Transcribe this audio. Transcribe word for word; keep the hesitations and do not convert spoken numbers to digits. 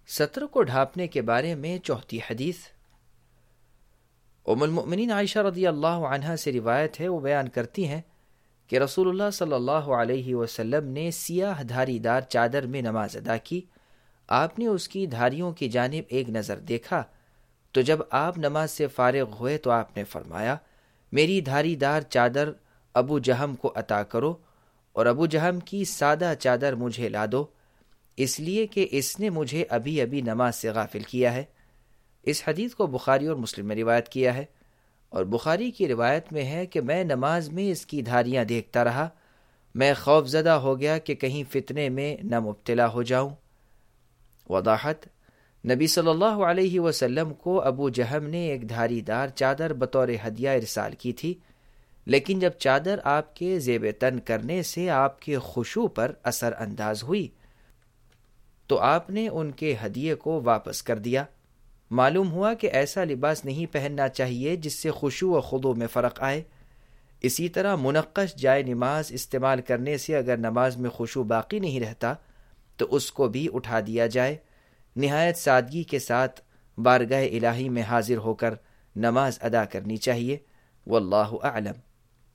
سطر کو ڈھانپنے کے بارے میں چوتھی حدیث۔ ام المؤمنین عائشہ رضی اللہ عنہا سے روایت ہے، وہ بیان کرتی ہیں کہ رسول اللہ صلی اللہ علیہ وسلم نے سیاہ دھاری دار چادر میں نماز ادا کی۔ آپ نے اس کی دھاریوں کی جانب ایک نظر دیکھا تو جب آپ نماز سے فارغ ہوئے تو آپ نے فرمایا، میری دھاری دار چادر ابو جہم کو عطا کرو اور ابو جہم کی سادہ چادر مجھے لا دو، اس لیے کہ اس نے مجھے ابھی ابھی نماز سے غافل کیا ہے۔ اس حدیث کو بخاری اور مسلم میں روایت کیا ہے، اور بخاری کی روایت میں ہے کہ میں نماز میں اس کی دھاریاں دیکھتا رہا، میں خوف زدہ ہو گیا کہ کہیں فتنے میں نہ مبتلا ہو جاؤں۔ وضاحت: نبی صلی اللہ علیہ وسلم کو ابو جہم نے ایک دھاری دار چادر بطور ہدیہ ارسال کی تھی، لیکن جب چادر آپ کے زیب تن کرنے سے آپ کے خشوع پر اثر انداز ہوئی تو آپ نے ان کے ہدیے کو واپس کر دیا۔ معلوم ہوا کہ ایسا لباس نہیں پہننا چاہیے جس سے خشوع و خضوع میں فرق آئے۔ اسی طرح منقش جائے نماز استعمال کرنے سے اگر نماز میں خشوع باقی نہیں رہتا تو اس کو بھی اٹھا دیا جائے۔ نہایت سادگی کے ساتھ بارگاہ الہی میں حاضر ہو کر نماز ادا کرنی چاہیے۔ واللہ اعلم۔